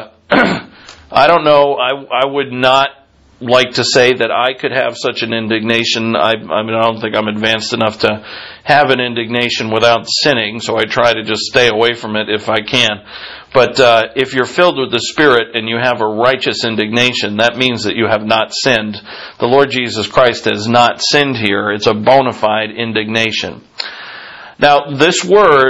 I don't know, I would not like to say that I could have such an indignation. I don't think I'm advanced enough to have an indignation without sinning, so I try to just stay away from it if I can. But if you're filled with the Spirit and you have a righteous indignation, that means that you have not sinned. The Lord Jesus Christ has not sinned here. It's a bona fide indignation. Now, this word,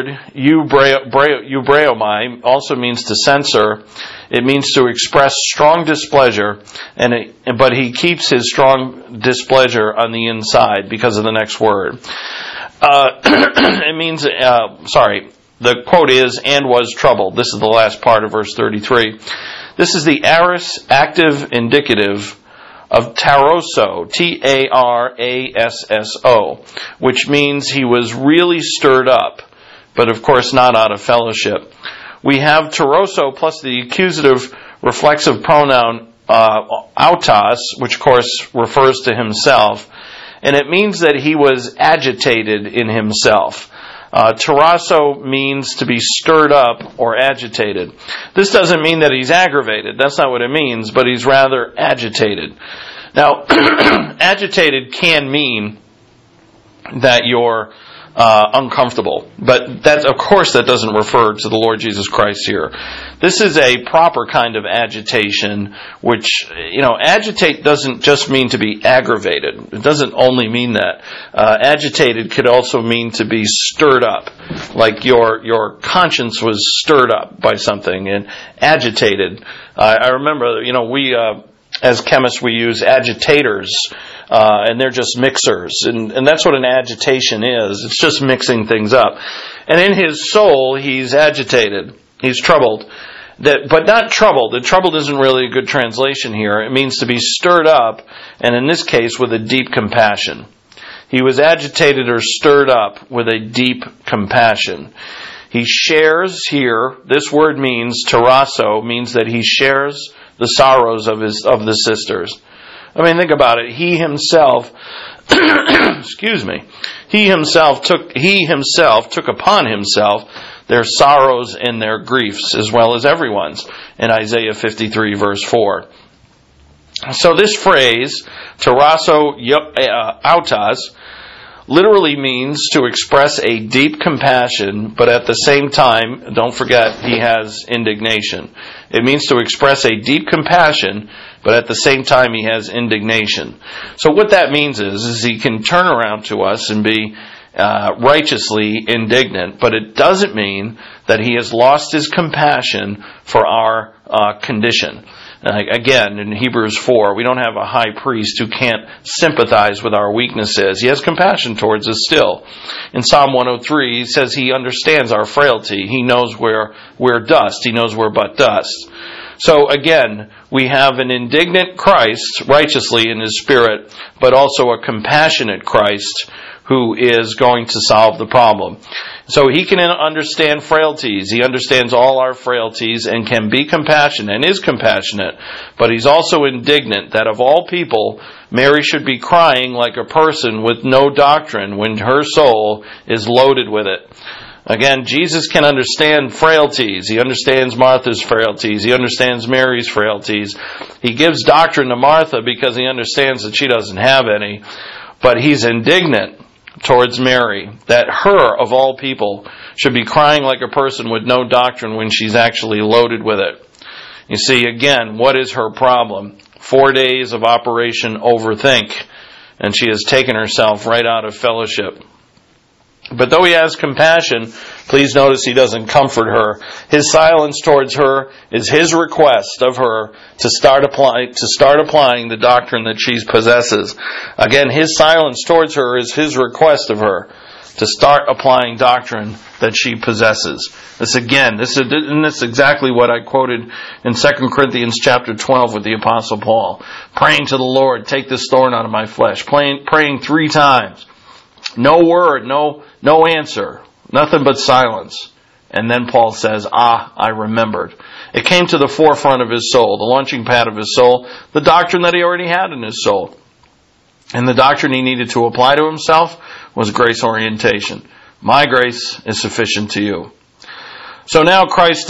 eubraomai, also means to censor. It means to express strong displeasure, but he keeps his strong displeasure on the inside because of the next word. It means, the quote is, and was troubled. This is the last part of verse 33. This is the aorist active indicative of taroso, T-A-R-A-S-S-O, which means he was really stirred up, but of course not out of fellowship. We have taroso plus the accusative reflexive pronoun autos, which of course refers to himself, and it means that he was agitated in himself. Tarasso means to be stirred up or agitated. This doesn't mean that he's aggravated. That's not what it means, but he's rather agitated. Now, agitated can mean that you're uncomfortable, but that doesn't refer to the Lord Jesus Christ here. This is a proper kind of agitation, which, agitate doesn't just mean to be aggravated. It doesn't only mean that. Agitated could also mean to be stirred up, like your conscience was stirred up by something, and agitated. I remember, we, as chemists, we use agitators, and they're just mixers, and that's what an agitation is. It's just mixing things up. And in his soul, he's agitated. He's troubled. but not troubled. The troubled isn't really a good translation here. It means to be stirred up, and in this case with a deep compassion. He was agitated or stirred up with a deep compassion. He shares here, this word means, tarasso, means that he shares the sorrows of the sisters. I mean, think about it. He himself, excuse me, he himself took upon himself their sorrows and their griefs, as well as everyone's, in Isaiah 53 verse 4. So this phrase, tarasso autas, literally means to express a deep compassion, but at the same time, don't forget, he has indignation. It means to express a deep compassion, but at the same time he has indignation. So what that means is he can turn around to us and be righteously indignant, but it doesn't mean that he has lost his compassion for our condition. Again, in Hebrews 4, we don't have a high priest who can't sympathize with our weaknesses. He has compassion towards us still. In Psalm 103, he says he understands our frailty. He knows we're dust. He knows we're but dust. So again, we have an indignant Christ, righteously in his spirit, but also a compassionate Christ who is going to solve the problem. So he can understand frailties. He understands all our frailties and can be compassionate and is compassionate. But he's also indignant that of all people, Mary should be crying like a person with no doctrine when her soul is loaded with it. Again, Jesus can understand frailties. He understands Martha's frailties. He understands Mary's frailties. He gives doctrine to Martha because he understands that she doesn't have any. But he's indignant towards Mary, that her, of all people, should be crying like a person with no doctrine when she's actually loaded with it. You see, again, what is her problem? 4 days of Operation Overthink, and she has taken herself right out of fellowship. But though he has compassion, please notice he doesn't comfort her. His silence towards her is his request of her to start applying the doctrine that she possesses. Again, his silence towards her is his request of her to start applying doctrine that she possesses. This is exactly what I quoted in 2 Corinthians chapter 12 with the Apostle Paul. Praying to the Lord, take this thorn out of my flesh. Praying 3 times. No word, no answer, nothing but silence. And then Paul says, I remembered. It came to the forefront of his soul, the launching pad of his soul, the doctrine that he already had in his soul. And the doctrine he needed to apply to himself was grace orientation. My grace is sufficient to you. So now Christ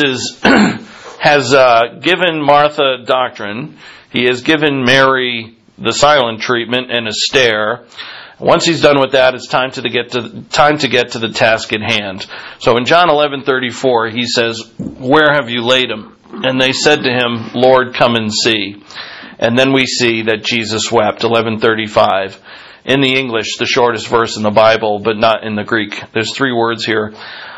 has given Martha doctrine. He has given Mary the silent treatment and a stare. Once he's done with that, it's time to get to the task at hand. So in John 11:34, he says, "Where have you laid him?" And they said to him, "Lord, come and see." And then we see that Jesus wept. 11:35. In the English, the shortest verse in the Bible, but not in the Greek. There's 3 words here.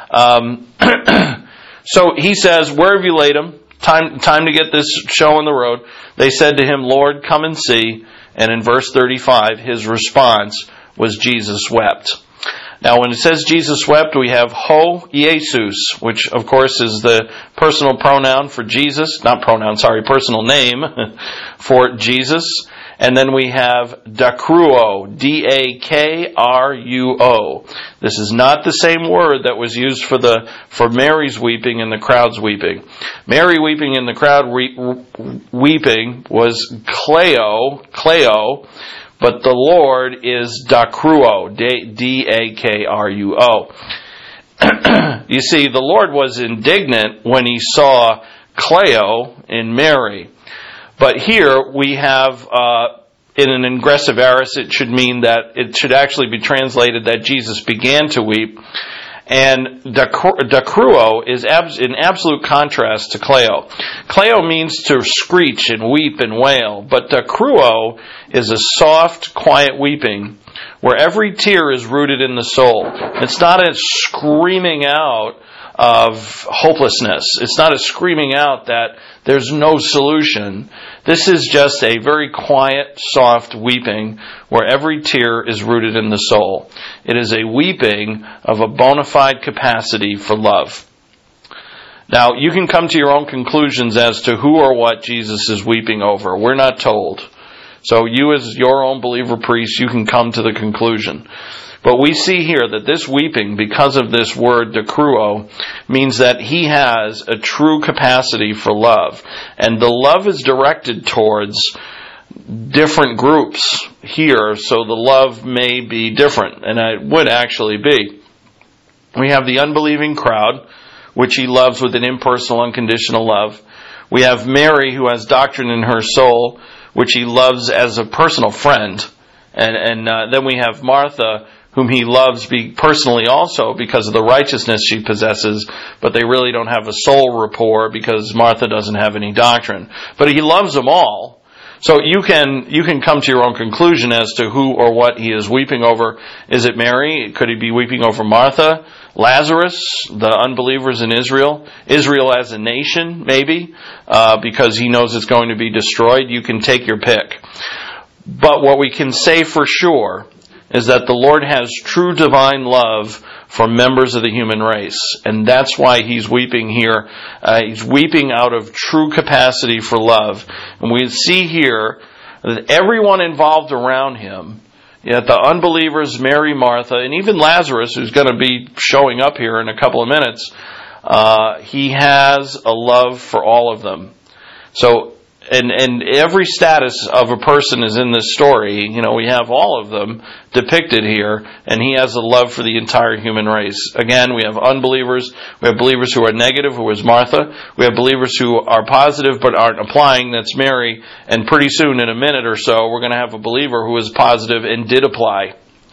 So he says, "Where have you laid him?" Time to get this show on the road. They said to him, "Lord, come and see." And in verse 35, his response was, "Jesus wept." Now, when it says Jesus wept, we have ho Jesus, which of course is the personal pronoun for Jesus, personal name for Jesus. And then we have dakruo, D-A-K-R-U-O. This is not the same word that was used for Mary's weeping and the crowd's weeping. Mary weeping and the crowd weeping was kleo, but the Lord is dakruo, D-A-K-R-U-O. You see, the Lord was indignant when he saw kleo in Mary. But here we have, in an ingressive aorist, it should mean that it should actually be translated that Jesus began to weep. And dakruo is in absolute contrast to kleo. Kleo means to screech and weep and wail, but dakruo is a soft, quiet weeping where every tear is rooted in the soul. It's not a screaming out of hopelessness. It's not a screaming out that there's no solution. This is just a very quiet, soft weeping where every tear is rooted in the soul. It is a weeping of a bona fide capacity for love. Now, you can come to your own conclusions as to who or what Jesus is weeping over. We're not told. So you, as your own believer priest, you can come to the conclusion. But we see here that this weeping, because of this word dekruo, means that he has a true capacity for love. And the love is directed towards different groups here, so the love may be different, and it would actually be. We have the unbelieving crowd, which he loves with an impersonal, unconditional love. We have Mary, who has doctrine in her soul, which he loves as a personal friend. And then we have Martha, whom he loves personally also because of the righteousness she possesses, but they really don't have a soul rapport because Martha doesn't have any doctrine. But he loves them all. So you can come to your own conclusion as to who or what he is weeping over. Is it Mary? Could he be weeping over Martha? Lazarus, the unbelievers in Israel? Israel as a nation, maybe, because he knows it's going to be destroyed. You can take your pick. But what we can say for sure is that the Lord has true divine love for members of the human race. And that's why he's weeping here. He's weeping out of true capacity for love. And we see here that everyone involved around him, yet the unbelievers, Mary, Martha, and even Lazarus, who's going to be showing up here in a couple of minutes, he has a love for all of them. So, and every status of a person is in this story. You know, we have all of them depicted here, and he has a love for the entire human race. Again, we have unbelievers, we have believers who are negative, who is Martha, we have believers who are positive but aren't applying, that's Mary, and pretty soon, in a minute or so, we're going to have a believer who is positive and did apply.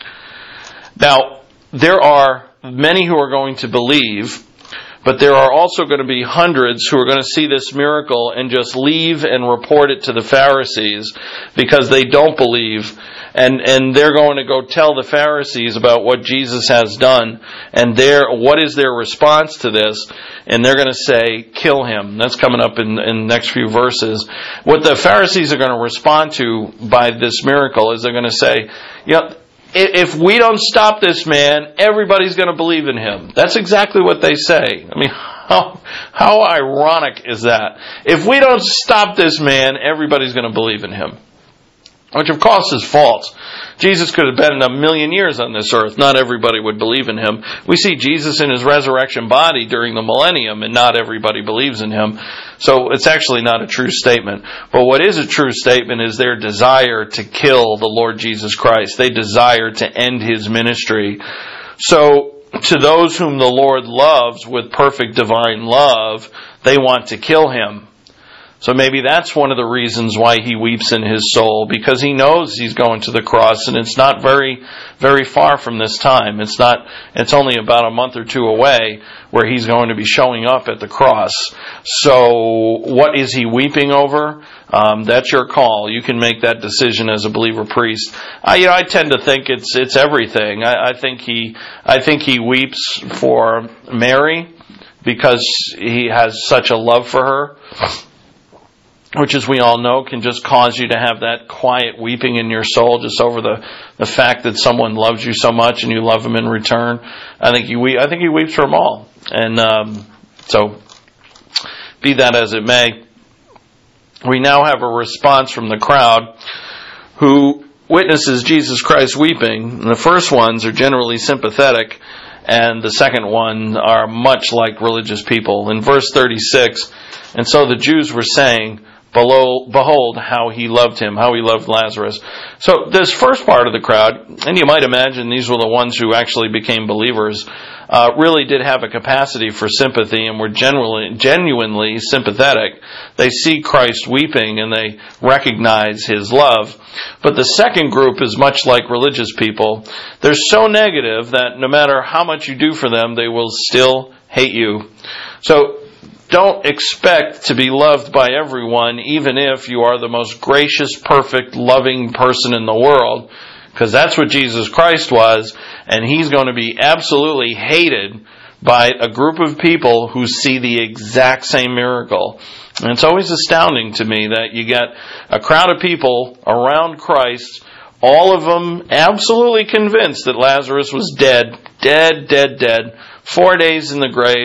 Now, there are many who are going to believe, but there are also going to be hundreds who are going to see this miracle and just leave and report it to the Pharisees because they don't believe. And they're going to go tell the Pharisees about what Jesus has done. And what is their response to this? And they're going to say, kill him. That's coming up in the next few verses. What the Pharisees are going to respond to by this miracle is they're going to say, if we don't stop this man, everybody's going to believe in him. That's exactly what they say. I mean, how ironic is that? If we don't stop this man, everybody's going to believe in him. Which of course is false. Jesus could have been 1,000,000 years on this earth. Not everybody would believe in him. We see Jesus in his resurrection body during the millennium, and not everybody believes in him. So it's actually not a true statement. But what is a true statement is their desire to kill the Lord Jesus Christ. They desire to end his ministry. So to those whom the Lord loves with perfect divine love, they want to kill him. So maybe that's one of the reasons why he weeps in his soul, because he knows he's going to the cross, and it's not very, very far from this time. It's only about a month or two away where he's going to be showing up at the cross. So what is he weeping over? That's your call. You can make that decision as a believer priest. I tend to think it's everything. I think he weeps for Mary because he has such a love for her, which, as we all know, can just cause you to have that quiet weeping in your soul just over the fact that someone loves you so much and you love them in return. I think he weeps for them all. And so, be that as it may, we now have a response from the crowd who witnesses Jesus Christ weeping. And the first ones are generally sympathetic, and the second one are much like religious people. In verse 36, and so the Jews were saying, behold how he loved him, how he loved Lazarus. So this first part of the crowd, and you might imagine these were the ones who actually became believers, really did have a capacity for sympathy and were genuinely sympathetic. They see Christ weeping and they recognize his love. But the second group is much like religious people. They're so negative that no matter how much you do for them, they will still hate you. So don't expect to be loved by everyone, even if you are the most gracious, perfect, loving person in the world, because that's what Jesus Christ was, and he's going to be absolutely hated by a group of people who see the exact same miracle. And it's always astounding to me that you get a crowd of people around Christ, all of them absolutely convinced that Lazarus was dead, 4 days in the grave,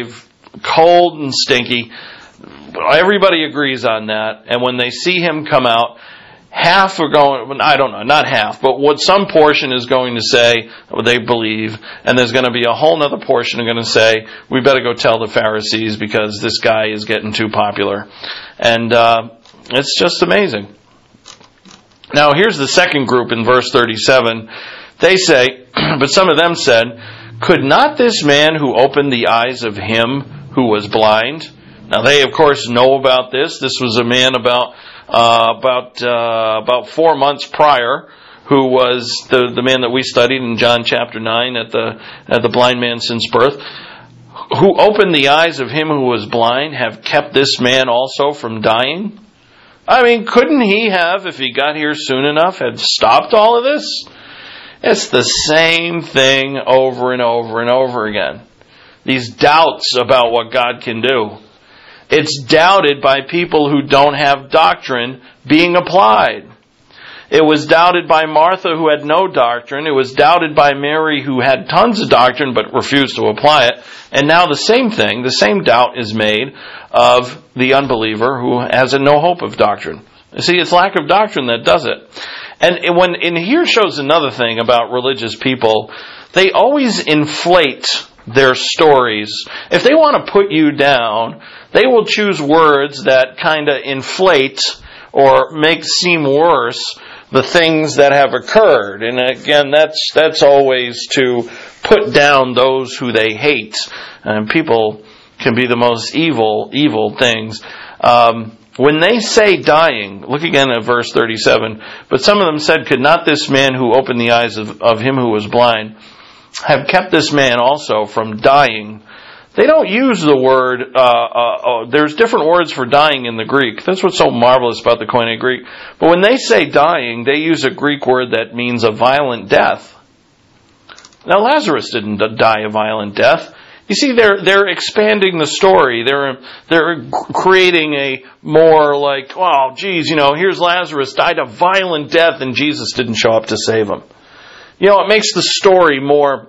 cold and stinky. Everybody agrees on that. And when they see him come out, half are going, I don't know, not half, but what some portion is going to say, they believe, and there's going to be a whole other portion are going to say, we better go tell the Pharisees because this guy is getting too popular. And it's just amazing. Now here's the second group in verse 37. They say, but some of them said, could not this man who opened the eyes of him who was blind? Now they of course know about this. This was a man about 4 months prior, who was the man that we studied in John chapter 9 at the blind man since birth, who opened the eyes of him who was blind, have kept this man also from dying? I mean, couldn't he have, if he got here soon enough, have stopped all of this? It's the same thing over and over and over again. These doubts about what God can do. It's doubted by people who don't have doctrine being applied. It was doubted by Martha, who had no doctrine. It was doubted by Mary, who had tons of doctrine but refused to apply it. And now the same thing, the same doubt is made of the unbeliever who has no hope of doctrine. You see, it's lack of doctrine that does it. And here shows another thing about religious people. They always inflate their stories. If they want to put you down, they will choose words that kind of inflate or make seem worse the things that have occurred. And again, that's always to put down those who they hate. And people can be the most evil things. When they say dying, look again at verse 37. But some of them said, could not this man who opened the eyes of him who was blind have kept this man also from dying? They don't use the word, there's different words for dying in the Greek. That's what's so marvelous about the Koine Greek. But when they say dying, they use a Greek word that means a violent death. Now Lazarus didn't die a violent death. You see, they're expanding the story. They're creating a more like, oh, geez, here's Lazarus died a violent death and Jesus didn't show up to save him. It makes the story more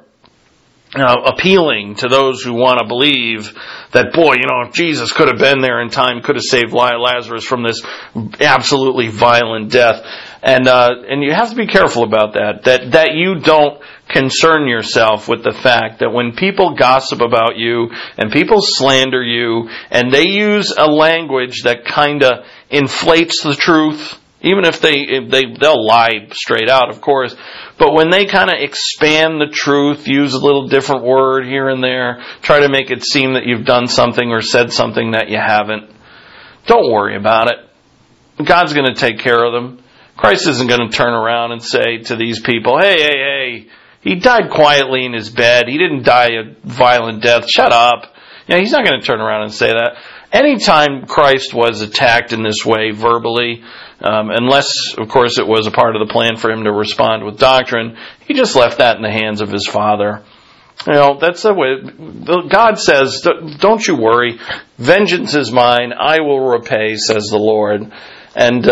appealing to those who want to believe that, boy, if Jesus could have been there in time, could have saved Lazarus from this absolutely violent death. And you have to be careful about that you don't concern yourself with the fact that when people gossip about you and people slander you and they use a language that kind of inflates the truth, even if they'll lie straight out, of course, but when they kind of expand the truth, use a little different word here and there, try to make it seem that you've done something or said something that you haven't, don't worry about it. God's going to take care of them. Christ isn't going to turn around and say to these people, hey, he died quietly in his bed. He didn't die a violent death. Shut up. He's not going to turn around and say that. Anytime Christ was attacked in this way verbally, unless, of course, it was a part of the plan for him to respond with doctrine, he just left that in the hands of his Father. That's the way. God says, don't you worry. Vengeance is mine. I will repay, says the Lord. And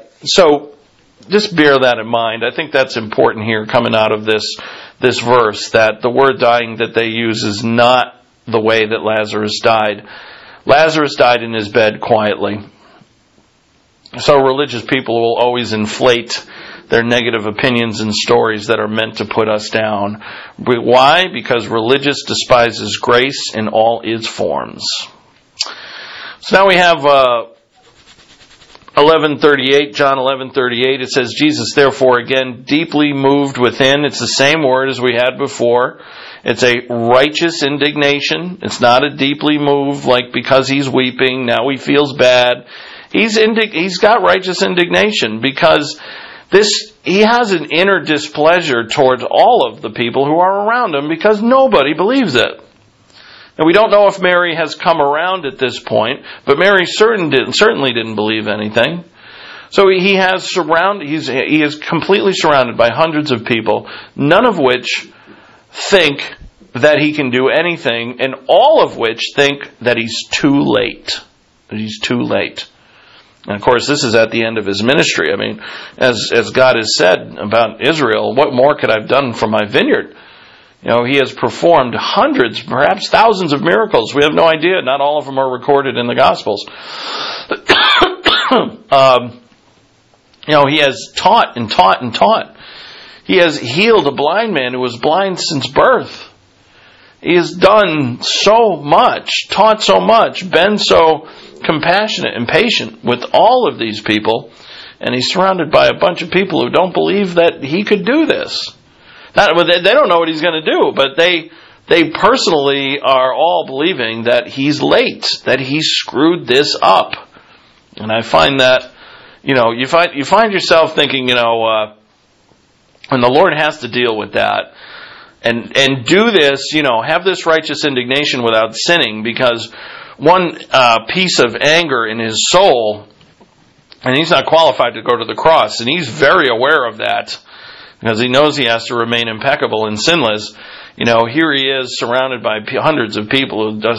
so just bear that in mind. I think that's important here coming out of this verse, that the word dying that they use is not the way that Lazarus died. Lazarus died in his bed quietly. So religious people will always inflate their negative opinions and stories that are meant to put us down. Why? Because religious despises grace in all its forms. So now we have 11:38, John 11:38. It says, Jesus therefore again deeply moved within. It's the same word as we had before. It's a righteous indignation. It's not a deeply moved like because he's weeping, now he feels bad. He's got righteous indignation because he has an inner displeasure towards all of the people who are around him because nobody believes it. And we don't know if Mary has come around at this point, but Mary certainly didn't believe anything. So he is completely surrounded by hundreds of people, none of which think that he can do anything, and all of which think that he's too late. That he's too late. And of course, this is at the end of his ministry. I mean, as God has said about Israel, what more could I have done for my vineyard? He has performed hundreds, perhaps thousands of miracles. We have no idea. Not all of them are recorded in the Gospels. He has taught and taught and taught. He has healed a blind man who was blind since birth. He has done so much, taught so much, been so compassionate and patient with all of these people, and he's surrounded by a bunch of people who don't believe that he could do this. They don't know what he's going to do, but they personally are all believing that he's late, that he screwed this up. And I find that, you find yourself thinking, when the Lord has to deal with that, and do this, have this righteous indignation without sinning, because one piece of anger in his soul, and he's not qualified to go to the cross, and he's very aware of that, because he knows he has to remain impeccable and sinless. Here he is surrounded by hundreds of people who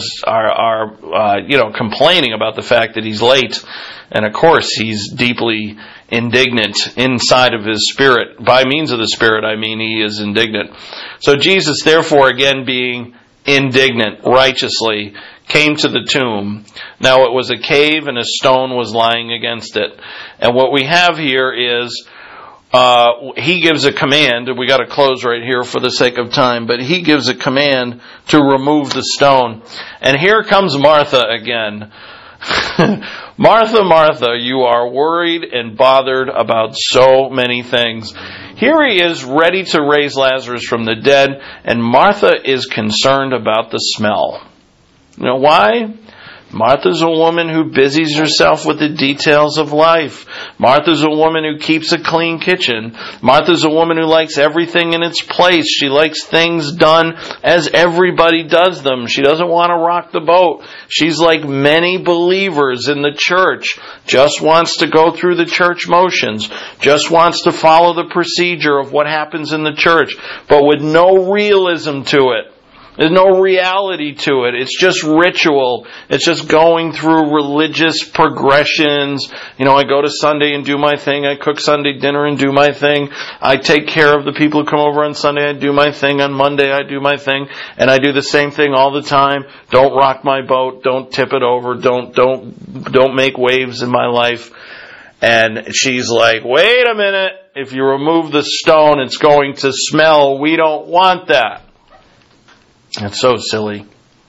are complaining about the fact that he's late, and of course he's deeply indignant inside of his spirit. By means of the Spirit, he is indignant. So Jesus, therefore, again being indignant righteously, came to the tomb. Now it was a cave and a stone was lying against it. And what we have here is he gives a command, and we got to close right here for the sake of time, but he gives a command to remove the stone. And here comes Martha again. Martha, Martha, you are worried and bothered about so many things. Here he is ready to raise Lazarus from the dead, and Martha is concerned about the smell. Why? Martha's a woman who busies herself with the details of life. Martha's a woman who keeps a clean kitchen. Martha's a woman who likes everything in its place. She likes things done as everybody does them. She doesn't want to rock the boat. She's like many believers in the church. Just wants to go through the church motions. Just wants to follow the procedure of what happens in the church, but with no realism to it. There's no reality to it. It's just ritual. It's just going through religious progressions. I go to Sunday and do my thing. I cook Sunday dinner and do my thing. I take care of the people who come over on Sunday. I do my thing. On Monday I do my thing. And I do the same thing all the time. Don't rock my boat. Don't tip it over. Don't make waves in my life. And she's like, wait a minute. If you remove the stone, it's going to smell. We don't want that. It's so silly.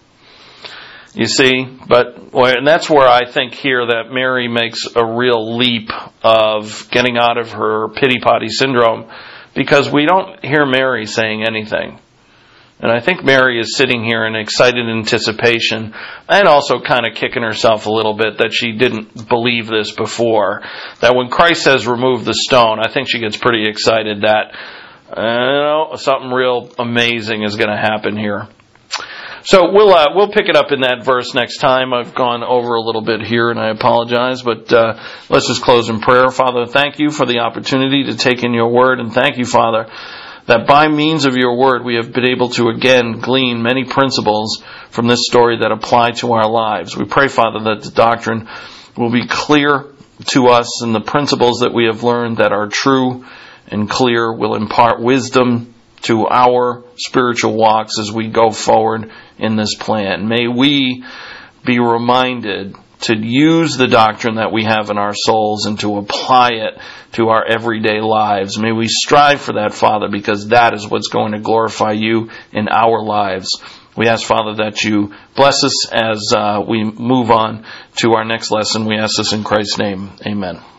You see, and that's where I think here that Mary makes a real leap of getting out of her pity-potty syndrome, because we don't hear Mary saying anything. And I think Mary is sitting here in excited anticipation, and also kind of kicking herself a little bit that she didn't believe this before. That when Christ says remove the stone, I think she gets pretty excited that something real amazing is going to happen here. So we'll pick it up in that verse next time. I've gone over a little bit here, and I apologize, but let's just close in prayer. Father, thank you for the opportunity to take in your word, and thank you, Father, that by means of your word we have been able to again glean many principles from this story that apply to our lives. We pray, Father, that the doctrine will be clear to us, and the principles that we have learned that are true and clear will impart wisdom to our spiritual walks as we go forward in this plan. May we be reminded to use the doctrine that we have in our souls and to apply it to our everyday lives. May we strive for that, Father, because that is what's going to glorify you in our lives. We ask, Father, that you bless us as we move on to our next lesson. We ask this in Christ's name. Amen.